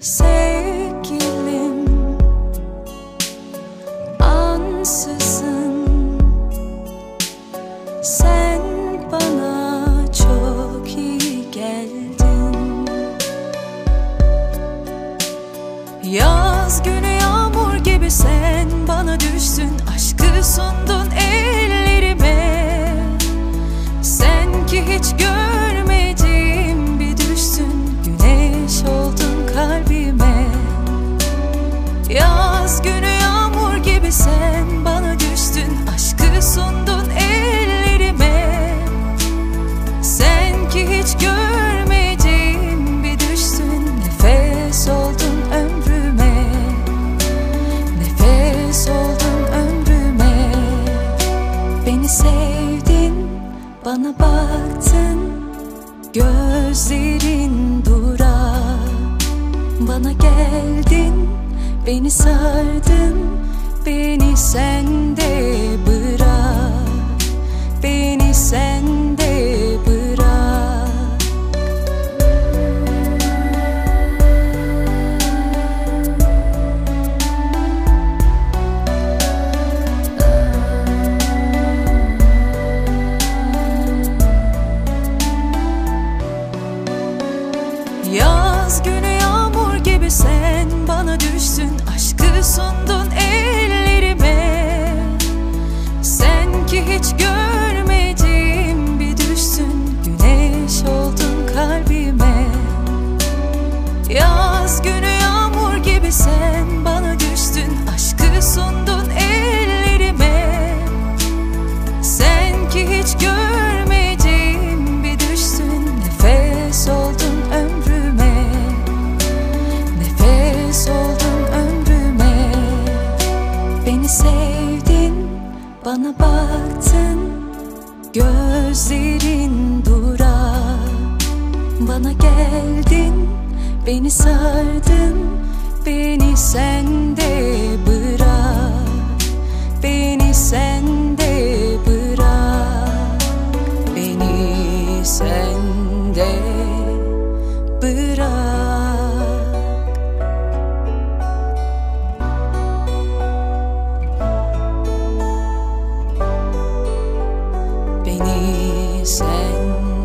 Sevgilim, ansızın sen bana çok iyi geldin. Yaz günü yağmur gibi sen bana düştün, aşkı sundun ellerime. Sen ki hiç görmediğim bir düştün, güneş oldun kalbime. Yaz günü yağmur gibi sen bana düştün, aşkı sundun ellerime. Sen ki hiç görmediğim bir düştün, nefes oldun ömrüme. Nefes oldun ömrüme. Beni sevdin, bana baktın, gözlerin durar. Bana geldin, beni sardın, beni sende bırak. Beni sende bırak. Yaz günü yağmur gibi sen bana düştün, aşkı sundun ellerime. Sen ki hiç görmediğim bir düştün, güneş oldun kalbime. Yaz günü yağmur gibi sen bana düştün, aşkı sundun ellerime. Sen ki hiç görmediğim bir düştün, nefes oldun ömrüme. Nefes oldun ömrüme. Beni sevdin, bana baktın, gözlerin durar. Bana geldin, beni sardın, beni sende bırak. Beni sende bırak. Beni sende bırak. Beni sen